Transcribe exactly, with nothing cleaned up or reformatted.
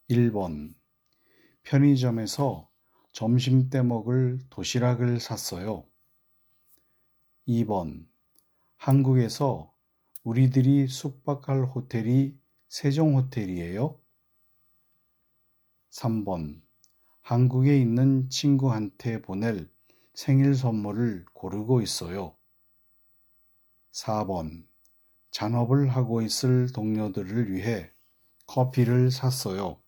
일 번 편의점에서 점심때 먹을 도시락을 샀어요. 이 번 한국에서 우리들이 숙박할 호텔이 세종호텔이에요? 삼 번 한국에 있는 친구한테 보낼 생일 선물을 고르고 있어요. 사 번 잔업을 하고 있을 동료들을 위해 커피를 샀어요.